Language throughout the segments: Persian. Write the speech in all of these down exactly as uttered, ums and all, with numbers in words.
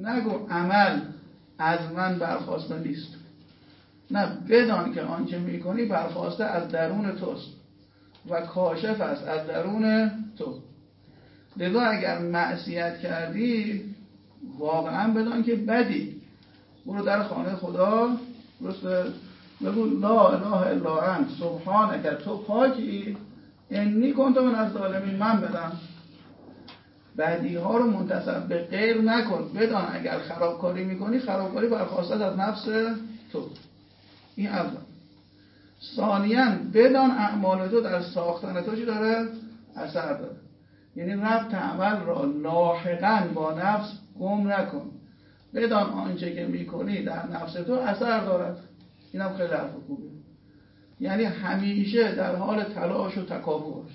نگو عمل از من برخواسته نیست، نه، بدان که آنچه میکنی برخواسته از درون توست و کاشف است از درون تو. لذا اگر معصیت کردی واقعا بدان که بدی، برو در خانه خدا درسته بگو لا اله الا انت سبحانک، تو پاکی، انی کنت من الظالمین، من بدم. بدی ها رو منتسب به غیر نکن، بدان اگر خرابکاری میکنی خرابکاری برخواسته از نفس تو. این اول. ثانیاً بدان اعمال تو در ساختن تو چی داره؟ اثر داره. یعنی ربط عمل را لاحقاً با نفس گم نکن، بدان آنچه که میکنی در نفس تو اثر دارد. این هم خیلی حرف خوبه. یعنی همیشه در حال تلاش و تکاپو باش.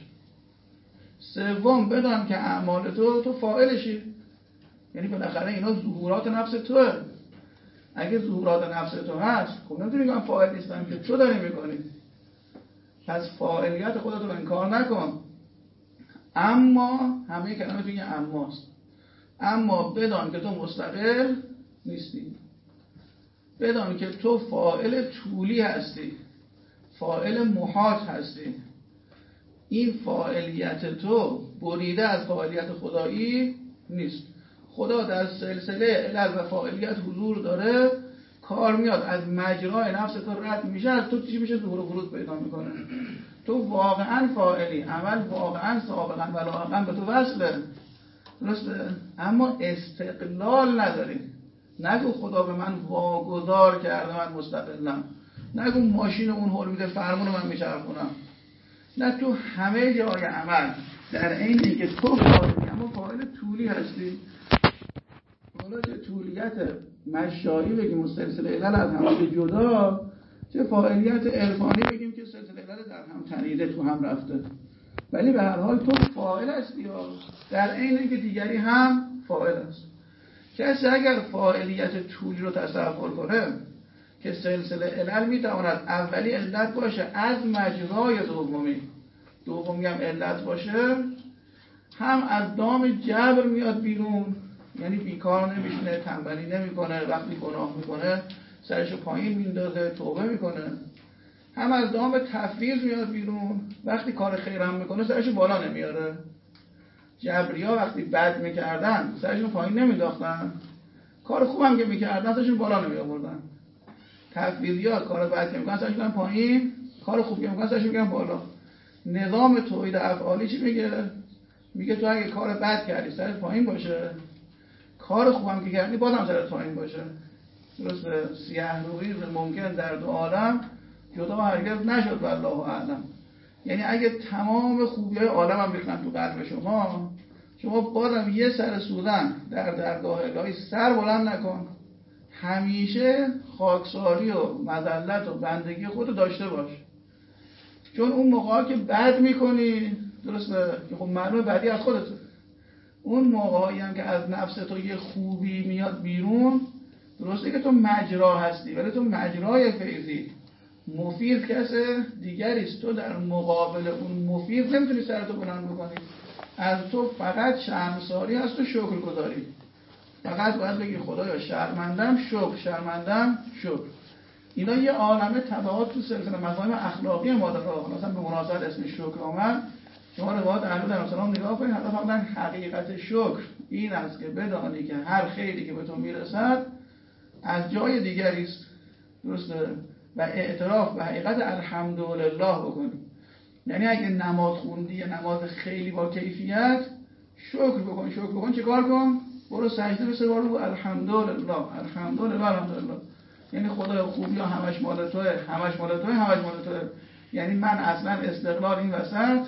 سوم بدان که اعمال تو تو فاعلشی، یعنی بالاخره اینا ظهورات نفس توه. اگه ظهورات نفس تو هست خب نمیتونی بگم فاعل نیستم که تو داری میکنی، پس فاعلیت خودت رو انکار نکن. اما همه کلمه توی اماست، اما بدان که تو مستقل نیستی، بدان که تو فاعل طولی هستی، فاعل محاط هستی. این فاعلیت تو بریده از فاعلیت خدایی نیست. خدا در سلسله علل و فاعلیت حضور داره، کار میاد از مجرای نفس تو رد میشه، از تو چی میشه؟ ظهور و ورود پیدا میکنه. تو واقعا فاعلی، عمل واقعا سابقا و لاحقا به تو وصله، درسته؟ اما استقلال نداری. نگو خدا به من واگذار کرده من مستقلم، نگو ماشین اون هول میده فرمون من میچرخونم. نه، تو همه جای عمل در عین اینکه تو فاعلی اما فاعل طولی هستی. حالا چه طولیت مشایی بگیم و سلسله علل از هم جدا، چه فاعلیت عرفانی بگیم که سلسله علل در هم تنیده تو هم رفته، ولی به هر حال تو فاعل هستی یا در عین اینکه دیگری هم فاعل است. کسی اگر فاعلیت طولی رو تصور کنه که سلسله علل میتواند اولی علت باشه از مجرای دومی، دومی هم علت باشه، هم از دام جبر میاد بیرون، یعنی بیکار نمیشینه، تنبلی نمیکنه، وقتی گناه میکنه سرشو پایین میندازه، توبه میکنه، هم از دام تفویض میاد بیرون، وقتی کار خیر هم میکنه سرشو بالا نمیاره. جبریا وقتی بد میکردن سرشون پایین نمینداختن، کار خوب هم که میکردن سرشون بالا نمیآوردن. تفویضیا کار بد که میکنن سرشون پایین، کار خوب که میکنن سرشون میگن بالا. نظام توحید افعالی چی میگه؟ میگه تو اگه کار بد کردی سرت پایین باشه، کار خوبم که کردی بازم سرت پایین باشه. درسته؟ سیاه روی ممکن در دو عالم جدا هرگز نشد والله اعلم. یعنی اگه تمام خوبی‌های عالم هم بخونن تو قلب شما، شما بازم یه سر سوزن در درگاه الهی سر بلند نکن. همیشه خاکساری و مذلت و بندگی خودتو داشته باش، چون اون موقعا که بد میکنی، درسته که خب معلومه بدی از خودت، اون موقعایی هم که از نفس تو یه خوبی میاد بیرون، درسته که تو مجرا هستی ولی تو مجرای فیضی، مفید کسی دیگریست. تو در مقابل اون مفید نمیتونی سرتو بلند بکنی. از تو فقط شرمساری هست و شکر گذاری. فقط باید بگی خدایا شرمندم شکر، شرمندم شکر. اینا یه عالمه تبعات تو سلسله مفاهیم اخلاقی ما داره. مثلا به مناسبت اسم شکر آمد، شما روایت اهل در مثلا نگاه کنید، حتی فرمودن حقیقت شکر این است که بدانی که هر خیری که به تو میرسد از جای دیگری است، درسته؟ و اعتراف به حقیقت الحمدلله بکنی. یعنی اگه نماز خوندی نماز خیلی با کیفیت، شکر بکن. شکر بکن چه کار کن؟ برو سجده به سه بار بگو الحمدلله الحمدلله الحمدلله. یعنی خدای خوبی ها همش مال توه، همش مال توه، همش مال توه. یعنی من اصلا استقلال این وسط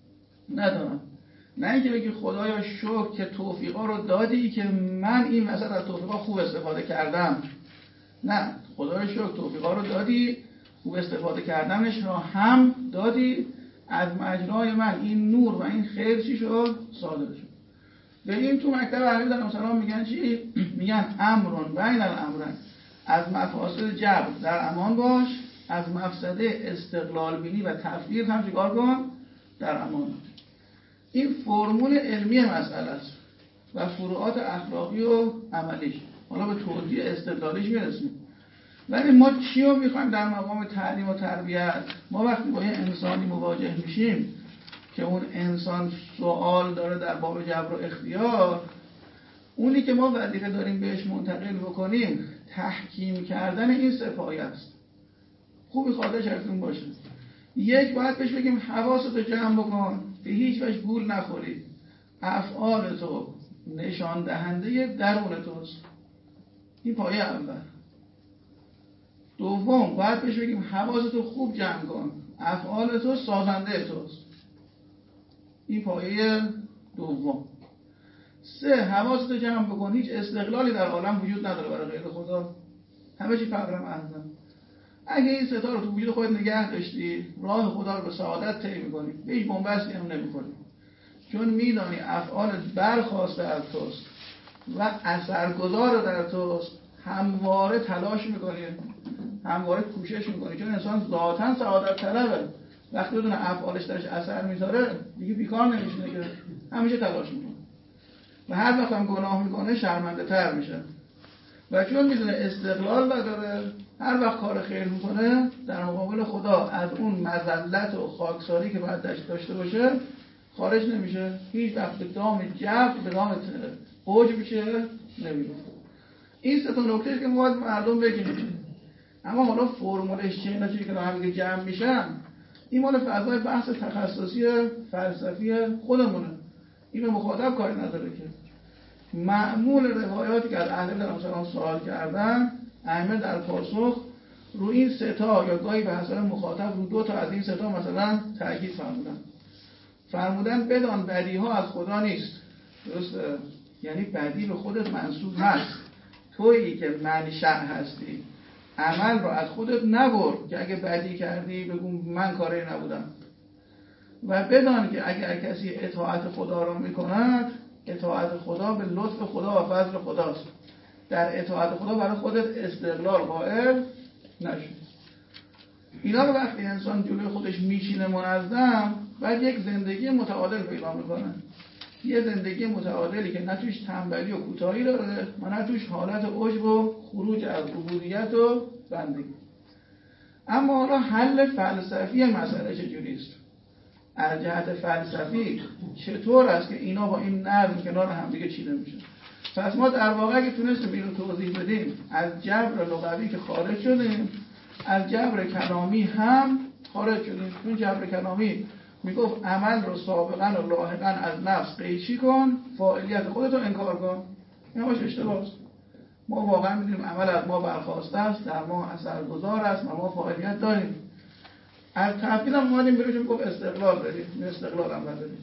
ندارم. نه اینکه بگی خدایا شکر که توفیقا رو دادی که من این وسط از توفیقا خوب استفاده کردم. نه، خدایا شکر توفیقا رو دادی، خوب استفاده کردنش رو هم دادی، از مجرای من این نور و این خیر چی شد؟ صادر شد. بریم تو مکتب اهل در مثلا میگن چی؟ میگن امرون بین الامرین، از مفاسد جبر در امان باش، از مفسده استقلال بینی و تفویض هم چیکار کن؟ در امان. این فرمول علمی مسئله است و فروعات اخلاقی و عملیش. حالا به توضیح استدلالیش میرسیم. ولی ما چی رو میخوایم در مقام تعلیم و تربیت؟ ما وقتی با یه انسانی مواجه میشیم که اون انسان سوال داره در باب جبر و اختیار، اونی که ما وظیفه داریم بهش منتقل بکنیم تحکیم کردن این سه پایه است. خوبی خاطر شرطون باشه. یک، باید بهش بگیم حواستو جمع بکن، به هیچ وجه گول نخوری، افعال تو نشان دهنده درون توست. این پایه اول. دوم، باید بهش بگیم حواستو خوب جمع کن، افعال تو سازنده توست. این پایه دوم. سه، حواستو جمع بکن، هیچ استقلالی در عالم وجود نداره برای غیر خدا، همه چی فقر محض. اگه این ستا رو تو وجود خودت نگه داشتی، راه خدا رو به سعادت طی می‌کنی، به هیچ بنبستی هم نمی‌کنی، چون میدانی افعالت برخواسته از توست و اثرگذار در توست. همواره تلاش می‌کنی، همواره کوشش می‌کنی، چون انسان ذاتاً سعادت طلبه. وقتی بدونه افعالش درش اثر میذاره دیگه بیکار نمیشینه، که همیشه تلاش می‌کنه و هر وقت هم گناه می‌کنه شرمنده‌تر میشه. و چون میدونه استقلال نداره، هر وقت کار خیر میکنه در مقابل خدا از اون مذلت و خاکساری که باید داشته باشه خارج نمیشه، هیچ وقت به دام جبر به دام اوج میشه نمیره. این سه تا نکته که ما باید مردم بگیم. اما حالا فرمولش چه اینا چیزی که هم دیگه جمع میشن، این مال فضای بحث تخصصی فلسفی خودمونه، اینو مخاطب کاری نداره. که معمول روایاتی که از اهل بیت مثلا سوال کردن، ائمه در پاسخ رو این سه تا یا گاهی به حسب مخاطب رو دو تا از این سه تا مثلا تاکید فرمودن. فرمودن بدان بدی ها از خدا نیست. درسته؟ یعنی بدی به خودت منسوب هست، تویی که منشأ هستی. عمل رو از خودت نبر که اگه بدی کردی بگو من کاری نبودم. و بدان که اگر کسی اطاعت خدا را میکند، اطاعت خدا به لطف خدا و فضل خداست. در اطاعت خدا برای خودت استقلال قائل نشد. اینا رو وقتی انسان جلوی خودش میشینه منظم، بعد یک زندگی متعادل پیدا میکنه. یه زندگی متعادلی که نه توش تنبلی و کوتاهی داره و نه توش حالت عجب و خروج از عبودیت و بندگی. اما حالا حل فلسفی مسئله چجوریست؟ از جهت فلسفی چطور است که اینا با این نظم کنار هم دیگه چیده میشه؟ پس ما در واقع اگه تونستیم اینو توضیح بدیم، از جبر لغوی که خارج شدیم، از جبر کلامی هم خارج شدیم. چون جبر کلامی میگفت عمل رو سابقا و لاحقا از نفس قیچی کن، فاعلیت خودتو انکار کن. این همش اشتباهه. ما واقعا میدونیم عمل از ما برخواسته است، در ما اثرگذار است و ما فاعلیت داریم. از تفکیل هم اومدیم بروشیم گفت استقلال داریم، استقلال هم نداریم.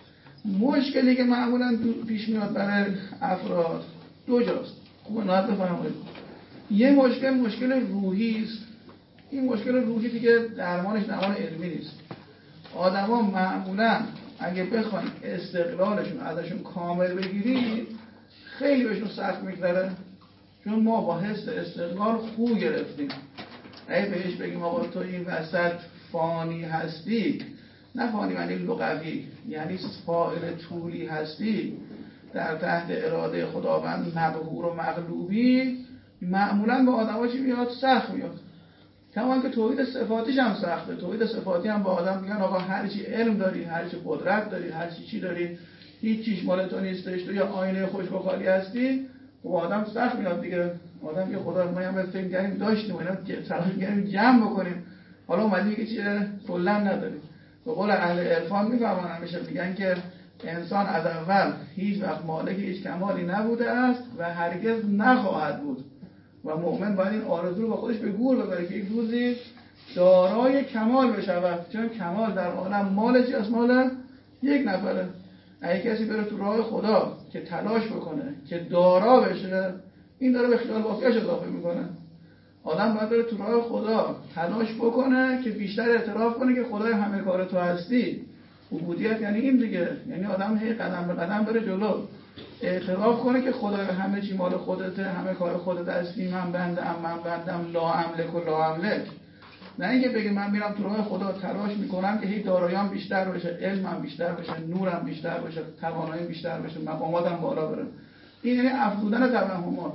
مشکلی که معمولا پیش میاد برای افراد دو جاست. خوب نهاد بفرمایید. یه مشکل مشکل روحی است. این مشکل روحی دیگه درمانش درمان علمی نیست. آدما معمولا اگه بخواید استقلالشون ازشون کامل بگیرید خیلی بهشون سخت میگذره، چون ما با حس استقلال خو گرفتیم. اگه بهش بگیم آقا تو این وسط فانی هستی، نه فانی معنی لغوی، یعنی فاعل طولی هستی، در تحت اراده خداوند مقهور و مغلوبی، معمولا با آدم‌ها چی میاد؟ سخت میاد. کما که توحید صفاتیش هم سخته. توحید صفاتی هم با آدم میگن آقا هر چی علم داری، هر چی قدرت داری، هر چی چی داری، هیچ چیز مال تو نیستش، تو یا آینه خوش و خالی هستی، با آدم سخت میاد دیگه. آدم که خدا ما هم فکر کردیم داشتیم، اینا تلاش کردیم جمع بکنیم، حالا اومدی میگه چیه کلا نداری. به قول اهل عرفان میفهمن، همیشه میگن که انسان از اول هیچ وقت مالک هیچ کمالی نبوده است و هرگز نخواهد بود و مؤمن باید این آرزو رو با خودش به گور ببره که یک روزی دارای کمال بشود، چون کمال در عالم مال چی از مال یک نفره. اگه کسی بره تو راه خدا که تلاش بکنه که دارا بشه، این داره به خیال واقعش اضافه میکنه. آدم باید بره تو راه خدا تلاش بکنه که بیشتر اعتراف کنه که خدای همه کار تو هستی. عبودیت یعنی این دیگه، یعنی آدم هی قدم به قدم بره جلو، اعتراف کنه که خدای همه چی مال خودته، همه کار خودت هستی، من بندم، من بندم، لا املک و لا املک. نه اینکه بگه من میرم تو راه خدا تلاش میکنم که هی داراییام بیشتر بشه، علمم بیشتر بشه، نورم بیشتر بشه، تواناییم بیشتر بشه، مقاماتم بالا بره. این یعنی افزودن توهمات.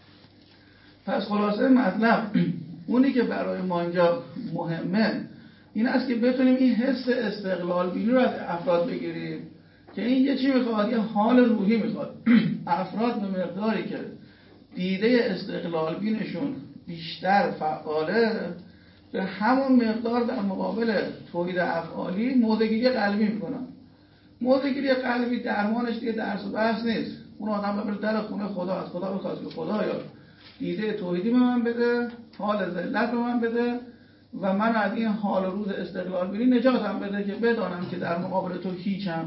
پس خلاصه مطلب اونی که برای ما اینجا مهمه این است که بتونیم این حس استقلال بینی رو از افراد بگیریم که این یه چی میخواد، یه حال روحی میخواد. افراد به مقداری که دیده استقلال بینشون بیشتر فعاله، به همون مقدار در مقابل توحید افعالی موضع‌گیری قلبی میکنن. موضع‌گیری قلبی درمانش دیگه درس و بحث نیست. اون آدم ببره در خونه خدا، از خدا بخواد که خدایا دیده توحیدی به من بده، حال ذلت به من بده و من از این حال روز استقلال بینی نجاتم بده که بدانم که در مقابل تو هیچم.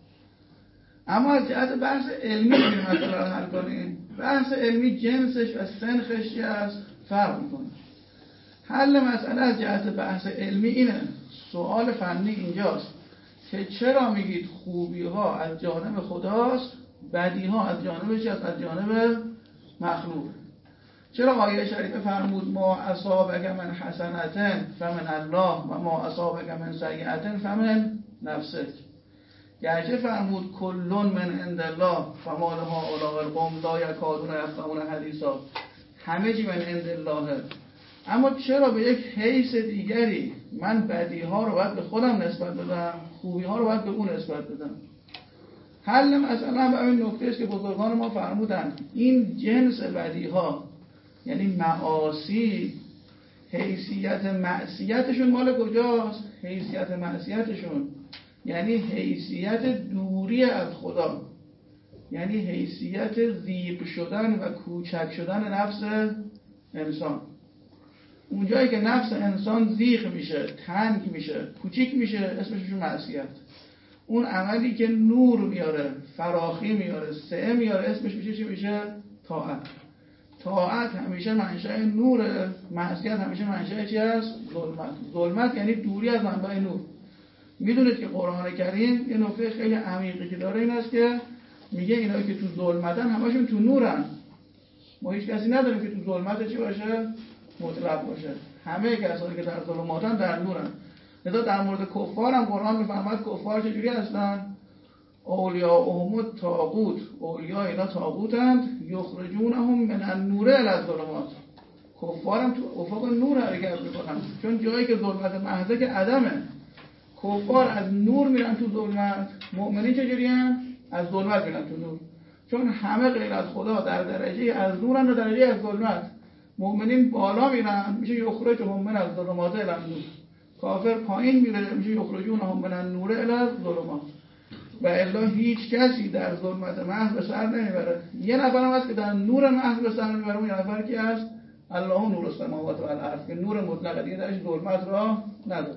اما از جهت بحث علمی این مسئله رو حل کنیم. بحث علمی جنسش و سنخش چی است فرق میکنه. حل مسئله از جهت بحث علمی اینه. سوال فنی اینجاست که چرا میگید خوبی ها از جانب خداست، بدی ها از جانب چی است؟ از جانب مخلوق. چرا آیه شریفه فرمود ما اصابک من حسنة فمن الله و ما اصابک من سیئة فمن نفسک؟ گرچه فرمود کلون من عند الله فما لهؤلاء القوم لا یکادون یفقهون حدیثا، همه چی من عند الله، اما چرا به یک حیث دیگری من بدی ها رو باید به خودم نسبت بدم، خوبی ها رو باید به اون نسبت بدم؟ حل مثلا به این نکته است که بزرگان ما فرمودن این جنس بدی ها یعنی معاصی حیثیت معصیتشون مال کجاست؟ حیثیت معصیتشون یعنی حیثیت دوری از خدا، یعنی حیثیت ضیق شدن و کوچک شدن نفس انسان. اونجایی که نفس انسان ضیق میشه، تنگ میشه، کوچیک میشه، اسمش معصیت. اون عملی که نور میاره، فراخی میاره، سعه میاره، اسمش میشه چی میشه؟ طاعت. طاعت همیشه منشأ نوره، معصیت همیشه منشأ چی است؟ ظلمت. ظلمت یعنی دوری از منبع نور. میدونید که قرآن کریم یه نکته خیلی عمیقی که داره این است که میگه اینایی که تو ظلمتن همشون تو نورن. ما هیچ کسی نداریم که تو ظلمت چی باشه؟ مطلق باشه. همه کسانی که در ظلماتن در نورن. لذا در مورد کفار هم قرآن میفرماید کفار چجوری هستن؟ اولیاءهم الطاغوت، اولیاء اینا طاغوتند، یخرجونهم من النور الی الظلمات. کفار هم تو افق نور حرکت میکنن، چون جایی که ظلمت محضه که عدمه. کفار از نور میرن تو ظلمت، مؤمنین چجوری هم؟ از ظلمت میرن تو نور، چون همه غیر از خدا در درجه از نورن و درجه از ظلمت. مؤمنین بالا میرن میشه یخرجهم من الظلمات الی النور، کافر پایین میره میشه یخرجونهم من النور الی الظلمات. و الا هیچ کسی در ظلمت محض به سر نمیبره. یه نفر هم هست که در نور محض به سر میبره، اون یه نفر کی هست؟ الله نور السماوات و الارض، که نور مطلق دیگه درش ظلمت را نداره.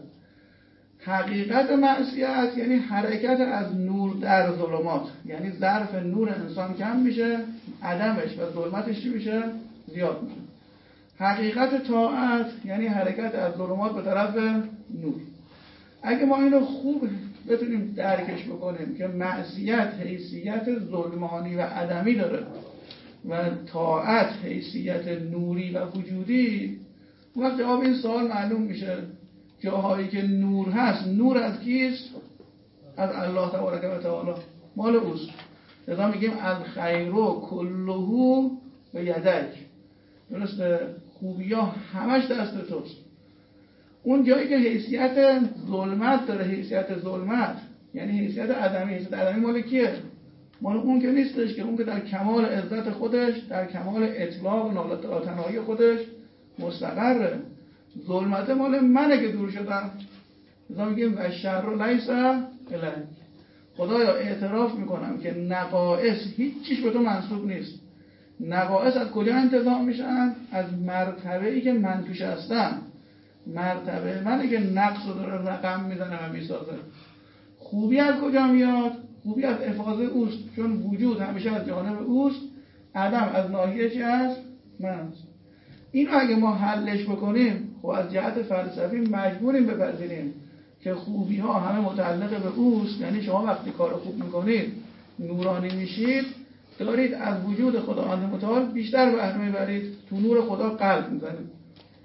حقیقت معصیت یعنی حرکت از نور در ظلمات، یعنی ظرف نور انسان کم میشه، عدمش و ظلمتش چی میشه؟ زیاد میشه. حقیقت طاعت یعنی حرکت از ظلمات به طرف نور. اگه ما اینو خوب بتونیم درکش بکنیم که معصیت حیثیت ظلمانی و عدمی داره و طاعت حیثیت نوری و وجودی، اون وقت جواب این سوال معلوم میشه. جاهایی که نور هست، نور از کیست؟ از الله تبارک و تعالی، مال اوست. لذا میگیم الخیر کله به یدک، درسته؟ خوبی ها همش دست توست. اون جایی که حیثیت ظلمت داره، حیثیت ظلمت یعنی حیثیت عدمی، حیثیت عدمی مال کیه؟ مال اون که نیستش، که اون که در کمال عزت خودش، در کمال اطلاق و نالتناهی خودش مستقره. ظلمت مال منه که دور شدم. لذا میگیم و شر لیس الیک. خدایا اعتراف میکنم که نقائص هیچ چیز به تو منسوب نیست. نقائص از کجا انتظام میشن؟ از مرتبه‌ای که من توش هستم. مرتبه منه که نقص رو داره رقم میزنه و میسازه. خوبی از کجا میاد؟ خوبی از افاضه اوست، چون وجود همیشه از جانب اوست، عدم از ناحیه چی هست؟ من هست. اینو اگه ما حلش بکنیم، خب از جهت فلسفی مجبوریم بپذیریم که خوبی ها همه متعلق به اوست. یعنی شما وقتی کار خوب میکنید، نورانی میشید، دارید از وجود خداوند متعال بیشتر بهره میبرید، تو نور خدا قلب میزنید.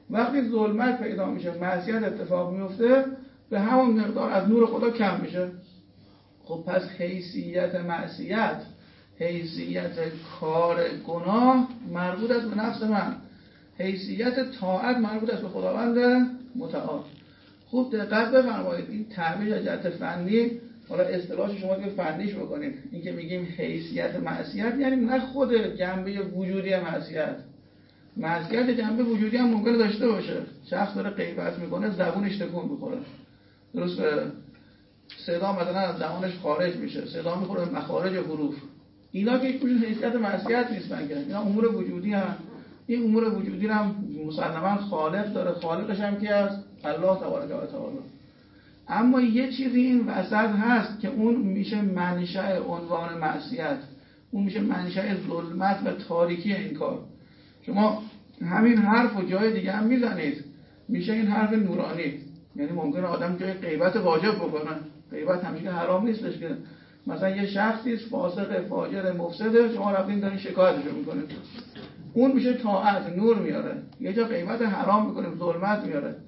وقتی ظلمت پیدا میشه، معصیت اتفاق میفته، به همون مقدار از نور خدا کم میشه. خب پس حیثیت معصیت، حیثیت کار گناه مربوط است به نفس من، حیثیت طاعت مربوط است به خداوند متعال. خوب دقت بفرمایید، این تعبیر از جهت فنی، حالا اصطلاحش شما که فنیش بکنید، این که میگیم حیثیت معصیت یعنی نه خود جنبه وجودی معصیت. معصیت جنبه وجودی هم ممکنه داشته باشه. شخص داره غیبت میکنه، زبونش تکون میخوره، درسته؟ صدا مثلا از دهانش خارج میشه، صدا میخوره به مخارج حروف. اینا که هیچ حیثیت معصیت نیستن که، اینا امور وجودی هم. این امور وجودی هم مسلماً خالق داره، خالقش هم کی است؟ الله تبارک و تعالی. اما یه چیزی این وسط هست که اون میشه منشأ عنوان معصیت، اون میشه منشأ ظلمت و تاریکی این کار. شما همین حرف و جای دیگه هم میزنید، میشه این حرف نورانی. یعنی ممکنه آدم جای غیبت واجب بکنه، غیبت همیشه حرام نیستش که مثلا یه شخصی فاسق فاجر مفسده، شما رفتین دارین شکایتشو میکنید، اون میشه طاعت، نور میاره. یه جا غیبت حرام میکنیم، ظلمت میاره.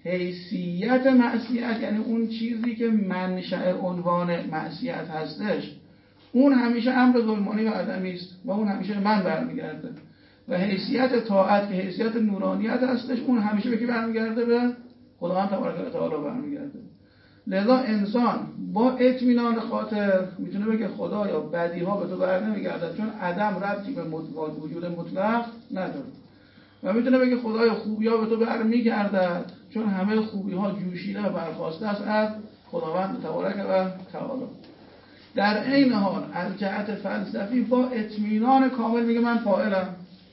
حیثیت معصیت یعنی اون چیزی که منشأ عنوان معصیت هستش، اون همیشه امر ظلمانی و عدمی است و اون همیشه من برمیگرده. و حیثیت طاعت که حیثیت نورانیت هستش، اون همیشه به کی برمیگرده؟ به خداوند تبارک و تعالی برمیگرده. لذا انسان با اطمینان خاطر میتونه بگه خدا یا بدی ها به تو بر نمیگردد، چون عدم ربطی به وجود مطلق نداره. و میتونه بگه خدای خوبی ها به تو بر میگردد، چون همه خوبی ها جوشیده و برخواسته است از خداوند تبارک و تعالی. در عین حال از جهت فلسفی با اطمینان کامل میگه من فاعلم.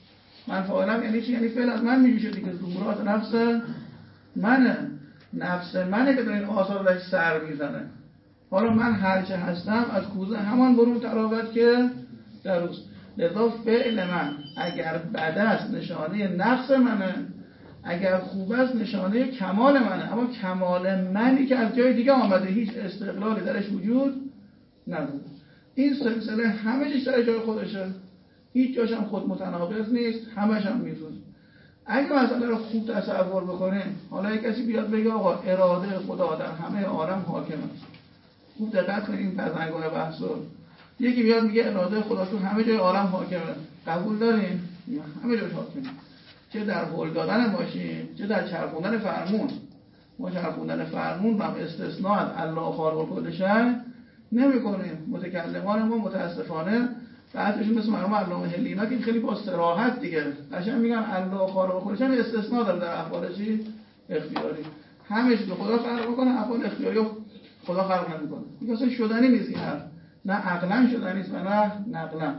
من فاعلم یعنی چی؟ یعنی فعل از من میجوشه دیگه، ظهورات نفس منه، نفس منه که در این آثار داشت سر میزنه. حالا من هرچه هستم از کوزه همان برون تراود که در اوست. لذا فعل من اگر بد است نشانه نقص منه، اگر خوب است نشانه کمال منه. اما کمال منی که از جای دیگه آمده، هیچ استقلالی درش وجود نداره. این سلسله همه چیز در جای خودشه، هیچ جاش هم خود متناقض نیست، همش هم میزون. اگه مسئله رو خوب تصور بکنیم، حالا یک کسی بیاد بگه آقا اراده خدا در همه عالم حاکمه، خوب دقت کنیم پزنگاه بحث رو. یکی بیاد میگه اراده خدا تو همه جای عالم حاکمه، قبول داریم؟ همه جاش حاکمه، چه در هول دادن ماشین، چه در چرخوندن فرمون. ما چرخوندن فرمون هم استثناء از الله خالق کل شیء نمی‌کنیم. متکلمان ما متاسفانه بعضیشون مثل مرحوم علامه هلینا که خیلی با صراحت دیگه قشنگ میگن الله خالق کل شیء استثناء داره در افعال چی اختیاری، همش به خدا خلق می‌کنه، افعال اختیاری خدا خلق نمی‌کنه. این اصلا شدنی نیست، این حرف نه عقلاً شدنی نیست و نه نقلاً.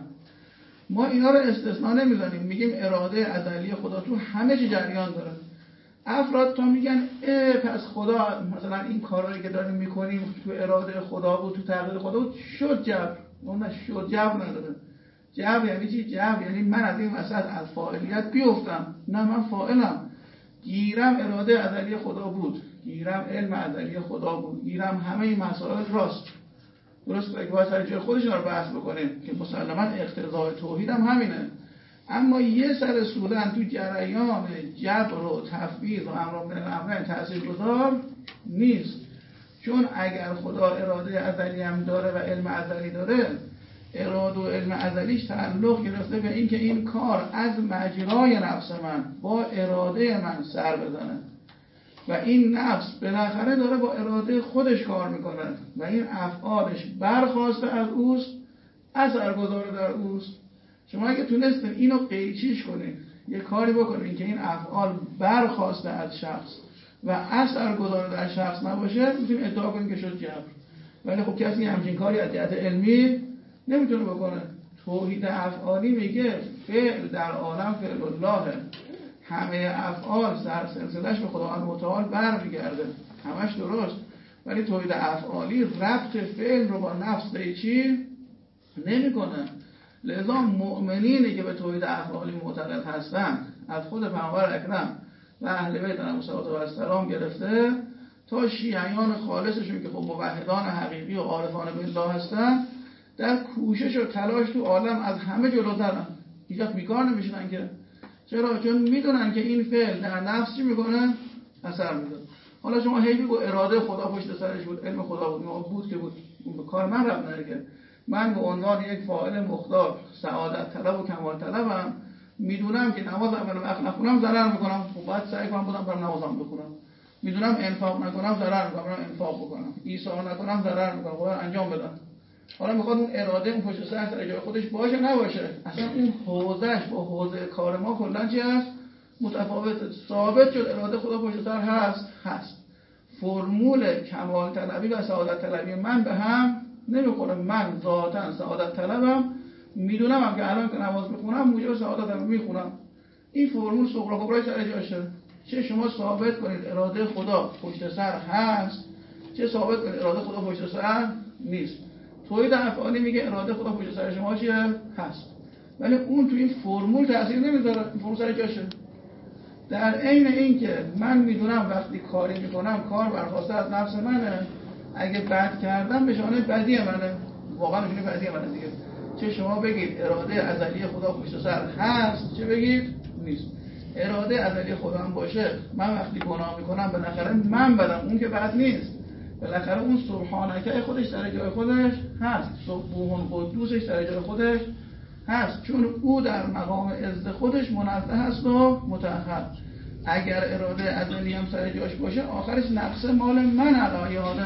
ما اینا رو استثناء نمی‌زنیم، میگیم اراده ازلی خدا تو همه چی جریان داره. افراد تا میگن اه پس خدا مثلا این کارهایی که داریم میکنیم تو اراده خدا بود، تو تقدیر خدا بود، شد جبر. اون شد جبر نداره. جبر یعنی چی؟ جبر یعنی من از این وسط از فاعلیت بیفتم، نه من فاعلم. گیرم اراده ازلی خدا بود، گیرم علم ازلی خدا بود، گیرم همه این مسائل راست. درست که باید سر جای خودشون رو بحث بکنیم که مسلماً اقتضای توحید هم همینه. اما یه سر سودن تو جریان جبر و تفویض و امر بالمعروف تاثیرگذار نیست. چون اگر خدا اراده ازلی هم داره و علم ازلی داره، اراده و علم ازلیش تعلق گرفته به این که این کار از مجرای نفس من با اراده من سر بزنه و این نفس بالاخره داره با اراده خودش کار میکنه و این افعالش برخواسته از اوست، اثرگذار در اوست. شما اگه تونستین اینو قیچیش کنین، یه کاری بکنین که این افعال برخواسته از شخص و اثرگذار در شخص نباشه، میتونین ادعا کنین که شد جبر. ولی خب کسی همچین کاری از جهت علمی نمیتونه بکنه. توحید افعالی میگه فعل در عالم فعل الله، همه افعال سر سلسلهش به خداوند متعال برمیگرده، همش درست. ولی توحید افعالی ربط فعل رو با نفس قیچی نمیکنه. لذا مؤمنینی که به توحید افعالی معتقد هستند، از خود پیامبر اکرم و اهل بیت علیهم السلام گرفته تا شیعیان خالصشون که خب موحدان حقیقی و عارفان بالله هستن، در کوشش و تلاش تو عالم از همه جلوترن. هیچ وقت بیکار نمیشن که چرا؟ چون میدونن که این فعل در نفس چی میکنه؟ اثر میده. حالا شما هی بگو اراده خدا پشت سرش بود، علم خدا بود، بود که بود، به کار من رب نداره که من به عنوان یک فاعل مختار سعادت طلب و کمال طلبم، میدونم که نماز اول وقت نخونم ضرر میکنم، خب باید سعی کنم بودم برم نمازم بخونم. میدونم انفاق نکنم ضرر میکنم، برم انفاق بکنم. ایثار نکنم ضرر میکنم، باید انجام بدم. حالا میخواد اون اراده اون پشت سر سر جای خودش باشه نباشه، اصلا اون حوزهش با حوزه کار ما کلا چی هست؟ متفاوته. ثابت شد اراده خدا پشت سر هست هست فرمول کمال طلبی و سعادت طلبی من به هم نمیخوره. من ذاتاً سعادت طلبم، میدونم هم که الان که نماز میخونم موجب سعادتم میخونم. این فرمول سغرا کبرای سر جاشه. چه شما ثابت کنید اراده خدا پشت سر هست، چه ثابت کنید اراده خدا پشت سر نیست. توحید افعالی میگه اراده خدا پشت سر شما چیه؟ هست. ولی اون تو این فرمول تاثیر نمیذاره، فرمول سر جاشه. در عین این که من میدونم وقتی کاری میکنم کار برخواسته از نفس منه، اگه بد کردم به شانه بدی منه، واقعا میشه بدی منه دیگه. چه شما بگید اراده ازلی خدا پشت سر هست، چه بگید نیست. اراده ازلی خدا هم باشه، من وقتی گناه میکنم بالاخره من بدم، اون که بد نیست. بالاخره اون سبحانکه خودش در جای خودش هست، سبوح قدوسش در جای خودش هست، چون او در مقام عز خودش منزه هست و مطهر. اگر اراده ازلی هم سر جاش باشه آخرش نقص مال من علایاده.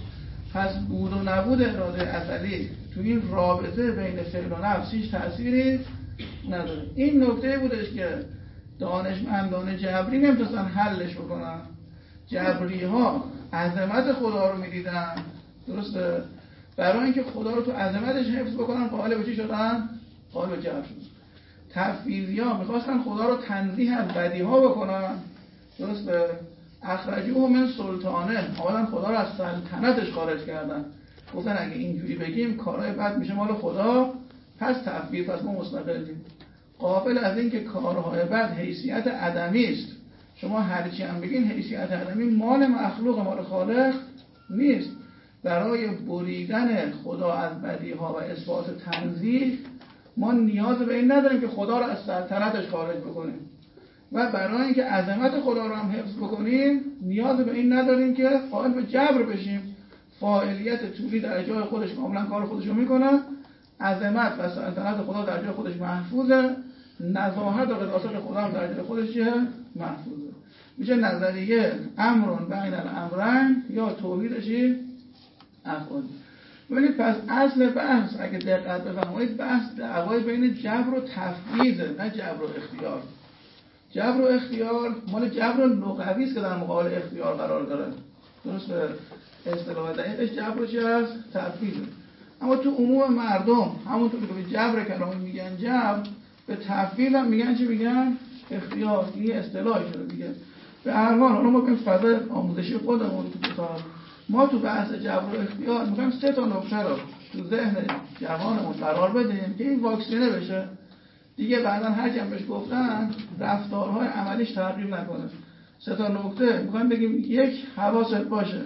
پس بود و نبود اراده ازلی تو این رابطه بین فعل و نفس هیچ تأثیری نداره. این نکته بودش که دانشمندان جبری نمیتونستن حلش بکنن. جبری ها عظمت خدا رو میدیدن، درسته؟ برای اینکه خدا رو تو عظمتش حفظ بکنن قائل به چی شدن؟ قائل به جبر شدن. تفویضی ها میخواستن خدا رو تنزیه از بدی ها بکنن، درسته؟ اخرجوه من سلطانه، آمدن خدا رو از سلطنتش خارج کردن. گفتن اگه اینجوری بگیم کارهای بد میشه مال خدا، پس تفویض، پس ما مستقلیم. غافل از این که کارهای بد حیثیت عدمی است. شما هرچی هم بگین حیثیت عدمی مال مخلوق، مال خالق نیست. برای بریدن خدا از بدیها و اثبات تنزیه ما نیاز به این نداریم که خدا رو از سلطنتش خارج بکنیم، و برای اینکه عظمت خدا رو هم حفظ بکنیم نیاز به این نداریم که قائل به جبر بشیم. فاعلیت طولی در جای خودش کاملا کار خودش رو میکنه، عظمت و سلطنت خدا در جای خودش محفوظه، نزاهت و قداست خدا هم در جای خودش چیه؟ محفوظه. میشه نظریه امرون بین الامرین یا توحیدشی افعالی. ولی پس اصل بحث اگه دقت بفرمایید بحث دعوای بین جبر و تفویضه، نه جبر و اختیار. جبر و اختیار مال جبر لغوی است که در مقابل اختیار قرار داره، درست؟ به اصطلاح دقیقش جبر چی هست؟ تفویضه. اما تو عموم مردم همونطور که به جبر کلامی میگن جبر، به تفویض هم میگن چی؟ میگن اختیار. این اصطلاحی شده دیگه. به هر حال حالا ما به فضای آموزشی خودمون تو کتاب ما تو بحث جبر و اختیار میگم سه تا نکته رو تو ذهن جوانمون قرار بدیم که این واکسینه بشه دیگه. بعداً هر جمع بهش گفتن رفتارهای عملیش تغییر نکنه. سه تا نکته میخوایم بگیم. یک، حواست باشه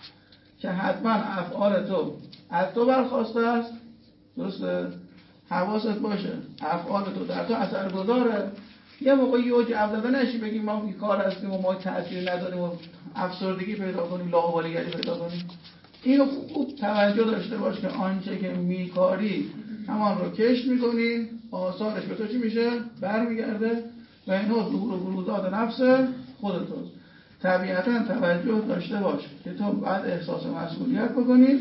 که حتما افعال تو از تو برخواسته است، درسته؟ حواست باشه افعال تو در تو اثر گذاره. یه موقعی یه جواب داده نشی بگیم ما این کار هستیم و ما تأثیر نداریم و افسردگی پیدا کنیم، لاابالیگری پیدا کنیم. اینو خوب توجه داشته باش که آنچه که میکاری همان رو کشت میکنی، آثارش به تو چی میشه؟ برمیگرده و اینو ظهور و بروزات نفس خودتوست. طبیعتا توجه داشته باش که تو باید احساس مسئولیت بکنی،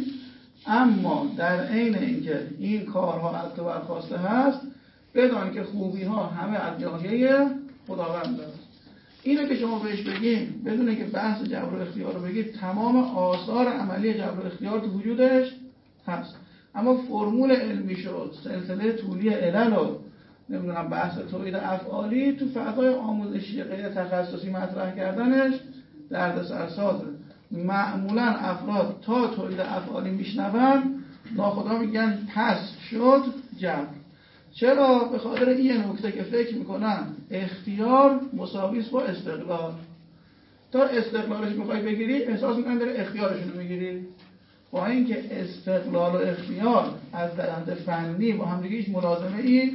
اما در عین اینکه این کارها از تو برخواسته هست بدان که خوبی ها همه از جاریه خداوند است. اینو که شما بهش بگیم بدون که بحث جبر و اختیار رو بگید، تمام آثار عملی جبر و اختیار تو وجودش هست. اما فرمول علمی شد، سلسله طولی علل و نمیدونم بحث توحید افعالی تو فضای آموزشی غیر تخصصی مطرح کردنش دردسرسازه. معمولا افراد تا توحید افعالی میشنون ناخدا میگن پس شد جبر. چرا؟ به خاطر این نکته که فکر میکنن اختیار مساوی است با استقلال. تا استقلالش میخوای بگیری احساس میکنن داره اختیارشون رو میگیری. با اینکه استقلال و اختیار از درنده فنی با هم دیگه هیچ ملازمه ای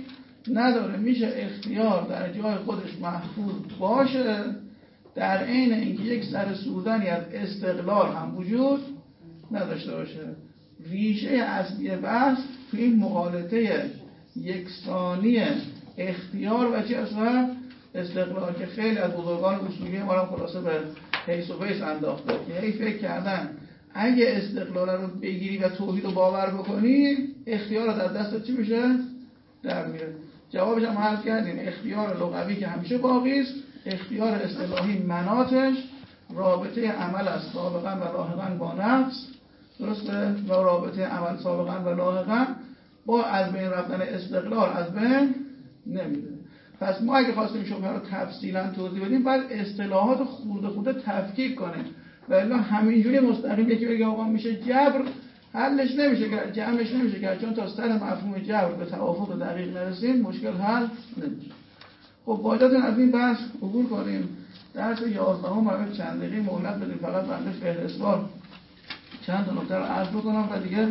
نداره. میشه اختیار در جای خودش محفوظ باشه، در عین اینکه یک سر سودنی از استقلال هم وجود نداشته باشه. ریشه اصلی بحث تو این مغالطه یکسانی اختیار و چی اصلا استقلال که خیلی از بزرگان اصولی ما رو خلاصه به حیث و بیس انداخته. یعنی فکر کردن اگه استقلال رو بگیری و توحید رو باور بکنی، اختیارت از دست چی میشه؟ در میره. جوابش هم حل کردیم. اختیار لغوی که همیشه باقی است، اختیار اصطلاحی مناطش رابطه عمل است سابقا و لاحقا با نفس، درسته؟ و رابطه عمل سابقا و لاحقا با از بین رفتن استقلال از بین نمیده. پس ما اگه خواستیم شبهه رو تفصیلا توضیح بدیم، باید اصطلاحات خورده خورده تفکیک کنیم، و الا همینجوری مستقیم یکی بگه آقا میشه جبر، حلش نمیشه که جمعش نمیشه که چون تا سر مفهوم جبر به توافق دقیق نرسیم مشکل حل نمیشه. خب باید از این بحث عبور کنیم. درس یازدهم برای چند دقیقه مهلت بدیم، فقط بنده فهرستوار چند تا نکته رو عرض بکنم و دیگه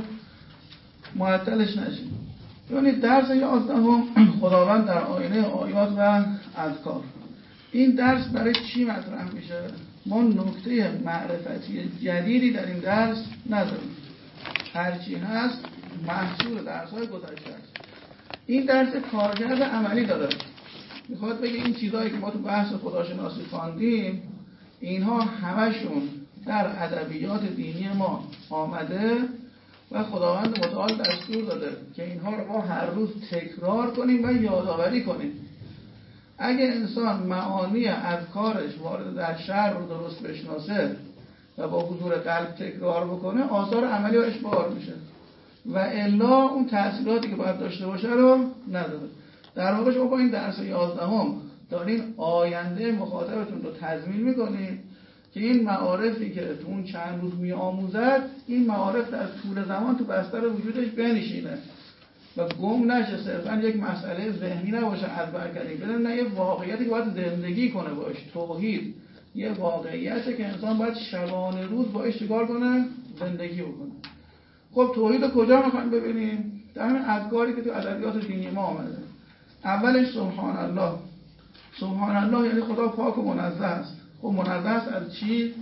معطلش نشیم. ببینید درس یازدهم خداوند در آینه آیات و اذکار. این درس برای چی مطرح میشه؟ ما نکته معرفتی جدیدی در این درس نداریم. هرچی هست محصول درس‌های گذشته است. این درس کارکرد عملی داره. میخواد بگه این چیزایی که ما تو بحث خداشناسی خواندیم، اینها همشون در ادبیات دینی ما آمده و خداوند متعال دستور داده که اینها رو ما هر روز تکرار کنیم و یادآوری کنیم. اگه انسان معانی اذکارش وارد در شرع رو درست بشناسه و با حضور قلب تکرار بکنه، آثار عملی برش بار میشه و الا اون تأثیراتی که باید داشته باشه رو نداره. در واقع شما با این درس یازدهم دارین آینده مخاطبتون رو تضمین میکنید که این معارفی که تو اون چند روز می آموزد، این معارف در طول زمان تو بستر وجودش بنشینه و گم نشه، صرفا یک مسئله ذهنی نباشه ازبر کردیم، بدون نه یه واقعیتی که باید زندگی کنه باش. توحید یه واقعیته که انسان باید شبانه روز باش چیکار کنه؟ زندگی بکنه. خب توحید رو کجا میخوایم ببینیم؟ در همین اذکاری که تو ادبیات دینی ما آمده. اولش سبحان الله. سبحان الله یعنی خدا پاک و منزه است. خب منزه است از چی؟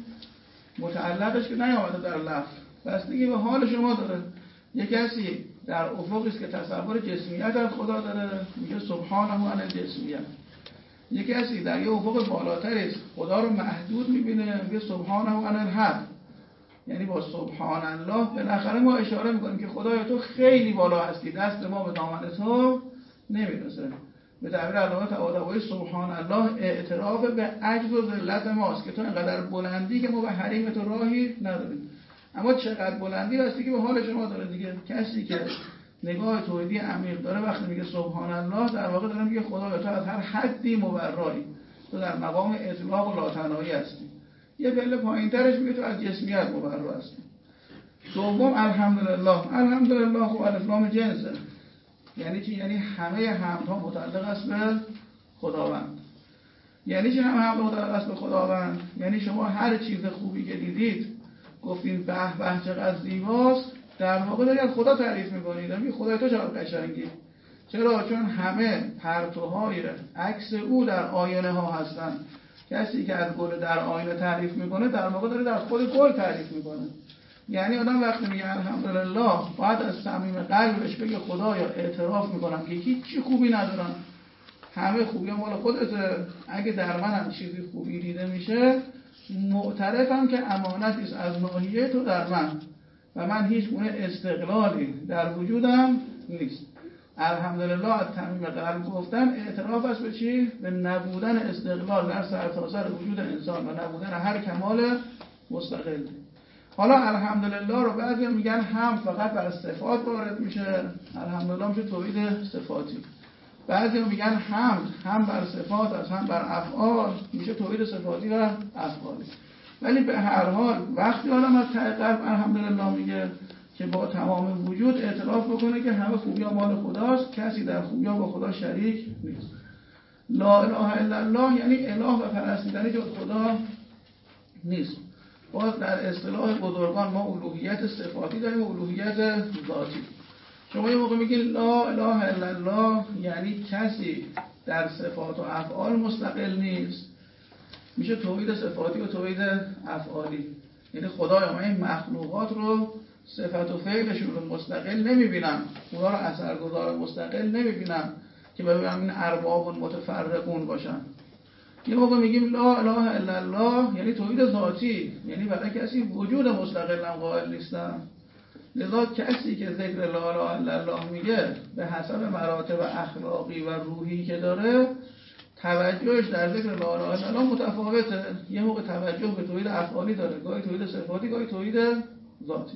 متعلقش که نیامده در لفظ، بستگی به حال شما داره. یک کسی در افقی است که تصور جسمیت از خدا داره، میگه سبحانه عن الجسمیت. یک کسی در یه افق بالاتر است، خدا رو محدود میبینه، میگه سبحانه عن الحد. یعنی با سبحان الله بالاخره ما اشاره میکنیم که خدایا تو خیلی بالا هستی، دست ما به دامن تو نمیرسه. به تعبیر علامه طباطبایی سبحان الله اعتراف به عجز و ذلت ماست که تو اینقدر بلندی که ما به حریم تو راهی نداریم. اما چقدر بلندی هستی که به حال شما داره دیگه. کسی که نگاه توحیدی عمیق داره وقتی میگه سبحان الله، در واقع داره میگه خدایا تو از هر حدی مبرایی، تو در مقام اطلاق و لاتنایی هستی. یه پله پایینترش میگه تو از جسمیت مبرا هستی. دوم الحمدلله. الحمدلله خب الف لام جنسه. یعنی چی؟ یعنی همه حمدها متعلق است به خداوند. یعنی چی همه حمدها متعلق است به خداوند؟ یعنی شما هر چیز خوبی که دیدید گفتین به به چقدر زیباست، در واقع داری از خدا تعریف میکنید. میگی خدای تو چقدر قشنگی. چرا؟ چون همه پرتوهای عکس او در آینه ها هستن. کسی که از گل در آینه تعریف میکنه در واقع داره در خود گل تعریف میکنه. یعنی آدم وقتی میگه الحمدلله باید از صمیم قلبش بگه خدایا اعتراف میکنم که هیچی خوبی ندارم، همه خوبی مال خودته. اگه در من هم چیزی خوبی دیده میشه، معترفم که امانتی است از ناحیه تو در من و من هیچ گونه استقلالی در وجودم نیست. الحمدلله از صمیم قلب گفتن اعتراف است به چی؟ به نبودن استقلال در سرتاسر وجود انسان و نبودن هر کمال مستقل. حالا الحمدلله رو بعضی میگن هم فقط بر صفات وارد میشه، الحمدلله میشه توحید صفاتی. بعضی میگن هم هم بر صفات است هم بر افعال، میشه توحید صفاتی و افعالی. ولی به هر حال وقتی آدم از ته قلب الحمدلله میگه که با تمام وجود اعتراف بکنه که همه خوبی ها مال خداست، کسی در خوبی ها با خدا شریک نیست. لا اله الا الله یعنی اله و پرستیدنی جز خدا نیست. باز در اصطلاح بزرگان ما الوهیت صفاتی داریم و الوهیت ذاتی. شما یه موقع میگین لا اله الا الله، یعنی کسی در صفات و افعال مستقل نیست، میشه توحید صفاتی و توحید افعالی. یعنی خدای ما این مخلوقات رو صفت و فعلشون رو مستقل نمیبینم، اونا رو اثرگذار مستقل نمیبینم که ببینم این ارباب متفرقون باشن. یه موقع میگیم لا اله الا الله یعنی توحید ذاتی، یعنی برای کسی وجود مستقل هم قائل نیستم. لذا کسی که ذکر لا اله الا الله میگه به حسب مراتب اخلاقی و روحی که داره، توجهش در ذکر لا اله الا الله متفاوته. یه موقع توجه به توحید افعالی داره، گاهی توحید صفاتی، گاهی توحید ذاتی.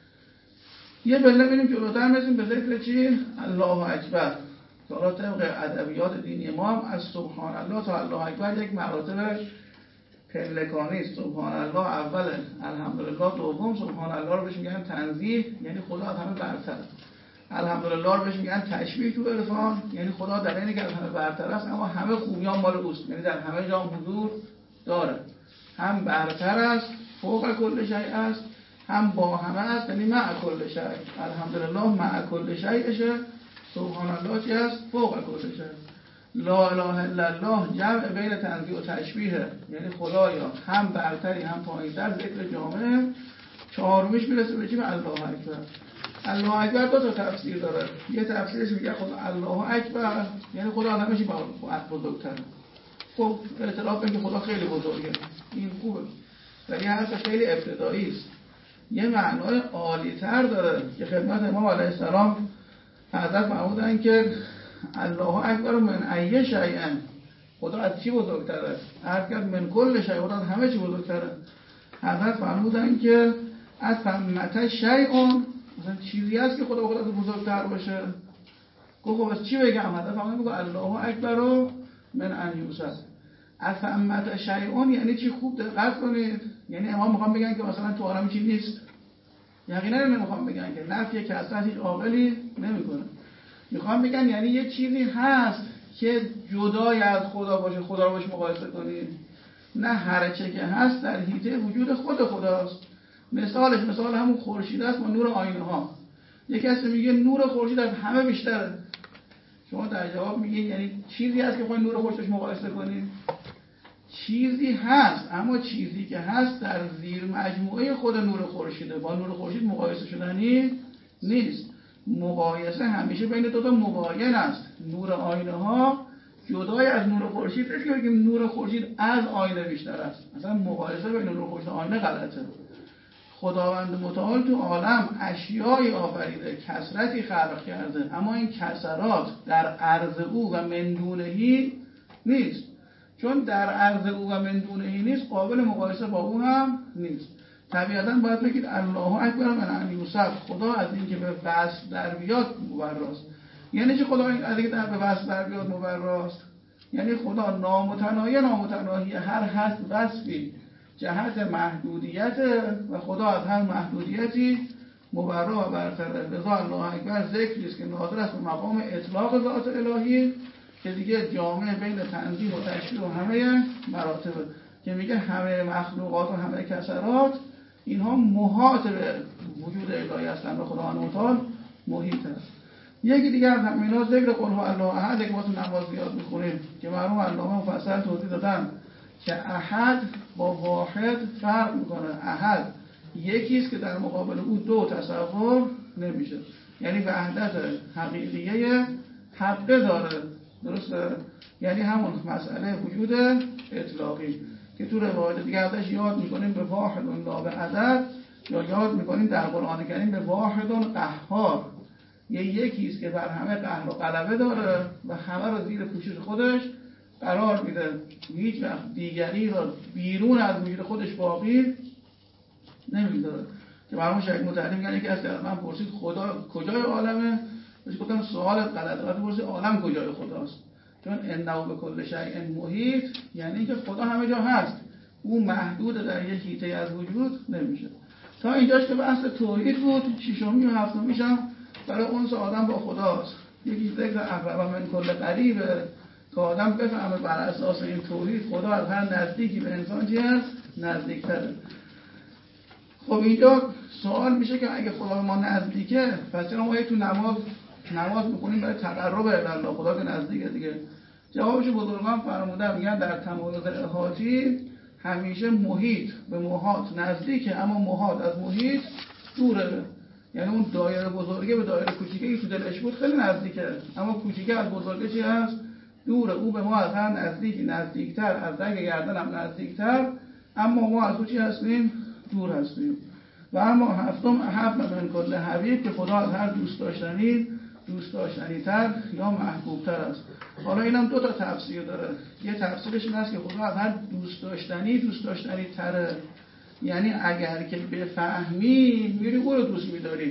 یه بله ببینیم جلوتر میرسیم به ذکر چی؟ الله اکبر. حالا طبق ادبیات دینی ما هم از سبحان الله تا الله اکبر یک مراتب پلکانی است. سبحان الله اول، الحمدلله دوم. سبحان الله رو بهش میگن تنزیه، یعنی خدا از همه برتر. الحمدلله رو بهش میگن تشبیه تو عرفان، یعنی خدا در اینی که از همه برتر است اما همه خوبیان مال اوست، یعنی در همه جا حضور داره، هم برتر است، فوق کل شیء است، هم با همه است، یعنی مع کل شیء. الحمدلله مع کل شیءشه، سبحان الله چی است؟ فوق کل شیء. لا اله الا الله جمع بین تنزیه و تشبیه، یعنی خدایا هم برتری هم پایین‌تر، ذکر جامع. چهارمیش میرسه به چی؟ به الله اکبر. الله اکبر دو تا تفسیر داره. یه تفسیرش میگه خدا الله اکبر یعنی خدا از همه چی بزرگتره. خب اعتراف کنیم که خدا خیلی بزرگه، این خوبه، ولی حرف خیلی ابتدایی است. یه معنای عالی‌تر داره که خدمت امام علیه السلام حضرت فرمودن که الله اکبر من ای شیء، خدا از چی بزرگتره؟ عرض کرد من کل شیء، خدا از همه چی بزرگتره. حضرت فرمودن که از ثمة شیء، مثلا چیزی هست که خدا خدا بزرگتر باشه. گفت خب از چی بگم؟ حضرت فرمودن میگه الله اکبر من ان یوصف. از ثمة شیء یعنی چی؟ خوب دقت کنید. یعنی امام میخوام بگن که مثلا تو عالم چی نیست؟ یقینا نمیخوام بگن که نفی کثرت هیچ عاقلی نمیکنه. میخوام بگن یعنی یه چیزی هست که جدای از خدا باشه، خدا رو باشه مقایسه کنید. نه هر چه که هست در حیطه وجود خود خداست. مثالش مثال همون خورشید است با نور آینه ها. یک کسی میگه نور خورشید از همه بیشتره، شما در جواب میگین یعنی چیزی هست که خواهی نور خورشیدش مقایسه کنید؟ چیزی هست، اما چیزی که هست در زیر مجموعه خود نور خورشیده، با نور خورشید مقایسه شدنی نیست. مقایسه همیشه بین دو تا مباین است. نور آینه ها جدای از نور خورشید نیست که بگیم نور خورشید از آینه بیشتر است. اصلا مقایسه بین نور خورشید و آینه غلطه. خداوند متعال تو عالم اشیای آفریده، کثرتی خلق کرده، اما این کثرات در عرض او و من دونهی نیست. چون در عرض او و من دونهی نیست، قابل مقایسه با او هم نیست. طبیعتاً باید بگید الله اکبر من ان یوصف، خدا از این که به وصف در بیاد مبراست. یعنی چه خدا از این که در به وصف در بیاد مبراست؟ یعنی خدا نامتناهی نامتناهی هر هست وصفی جهت محدودیت و خدا از هر محدودیتی مبرا و برتره. لذا الله اکبر ذکری است که ناظر است به مقام اطلاق ذات الهی که دیگه جامع بین تنزیه و تشبیه و همه مراتبه، که میگه همه مخلوقات و همه کثرات اینها محاط به وجود الهی هستند و خداوند متعال محیط است. یکی دیگه از همینا ذکر قل هو الله احد که ما تو نماز زیاد میخونیم که مرحوم علامه مفصل توضیح دادن که احد با واحد فرق میکنه. احد یکیست که در مقابل او دو تصور نمیشه، یعنی وحدت حقیقیه حقه داره، درسته؟ یعنی همون مسئله وجود اطلاقی که تو روایت دیگه ازش یاد میکنیم به واحد لا به عدد، یا یاد میکنیم در قرآن کریم به واحد قهار، یه یکیست که بر همه قهر و غلبه داره و همه رو زیر پوشش خودش قرار میده، هیچ وقت دیگری را بیرون از وجود خودش باقی نمیذاره. که مرحوم شیخ متعلم میگن یکی از من پرسید خدا کجای عالمه؟ بهش گفتم سوال غلطه، وقتی پرسید عالم کجای خداست؟ چون انه به کل شیء محیط یعنی که خدا همه جا هست، او محدود در یک حیطه از وجود نمیشه. تا اینجاش که بحث توحید بود. ششمی و هفتمیش هم برای اونس آدم با خداست. یکی ذکر اقرب من کل قریبه که آدم بفهمه بر اساس این توحید خدا از هر نزدیکی به انسان چی هست؟ نزدیکتره. خب اینجا سوال میشه که اگه خدا ما نزدیکه پس چرا ما تو نماز نماز میخونیم برای تقرب الله؟ خدا که نزدیکه دیگه. جوابش بزرگان فرمودن میگن در تمایز احاطی همیشه محیط به محاط نزدیکه، اما محاط از محیط دوره. یعنی اون دایره بزرگه به دایره کوچیکه که تو دلش بود خیلی نزدیکه، اما کوچیکه از بزرگه چی هست؟ دوره. او به ما از هر نزدیکی نزدیکتر، از رگ گردن هم نزدیکتر، اما ما از او چی هستیم؟ دور هستیم. و اما هفتم احب من کل حبیب، که خدا از هر دوست داشتنی دوست داشتنی تر یا محبوب تر است. حالا اینم دو تا تفسیر داره. یه تفسیرش این است که خدا از هر دوست داشتنی دوست داشتنی تره، یعنی اگر که بفهمی میری او رو دوست میداری.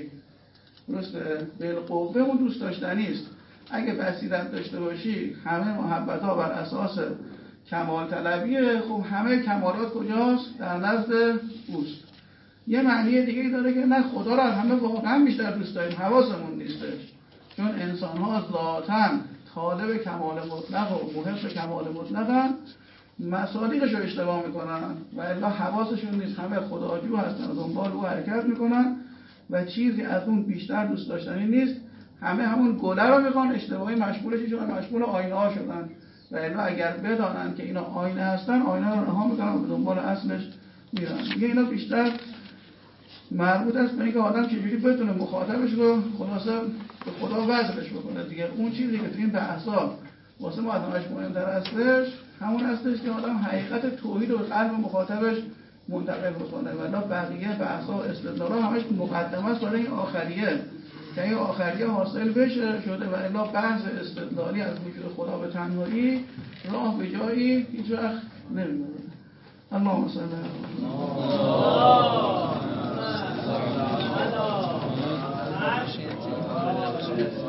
درسته؟ بالقوه اون دوست داشتنی است. اگه بصیرت داشته باشی همه محبت ها بر اساس کمال طلبیه، خب همه کمالات کجاست؟ در نزد اوست. یه معنی دیگه داره که نه، خدا رو از همه واقعا بیشتر دوست داریم، حواسمون نیستش. چون انسان ها ذاتاً طالب کمال مطلق و محب کمال مطلقن، مصادیقش رو اشتباه میکنن و الا حواسشون نیست، همه خداجو هستن و دنبال او حرکت میکنن و چیزی از اون بیشتر دوست داشتنی نیست. همه همون گله رو میخوان، اشتباهی مشغولش شدن، مشغول آینه ها شدن و الا اگر بدانن که اینا آینه هستن، آینه رو رها میکنن و به دنبال اصلش میرن. دیگه اینا بیشتر مربوط است به اینکه آدم چجوری بتونه مخاطبش رو خلاصه به خدا وصلش بکنه دیگه. اون چیزی که تو این بحثا واسه ما همش مهمتر هستش همون هستش که آدم حقیقت توحید رو به قلب مخاطبش منتقل بکنه، ولی بقیه بحثا و استدلالا همش مقدمه است برای این آخریه که این آخریه حاصل بشه شده و الا بحث استدلالی از وجود خدا به تنهایی راه به جایی هیچ وقت نمیبره. اللهم صل علی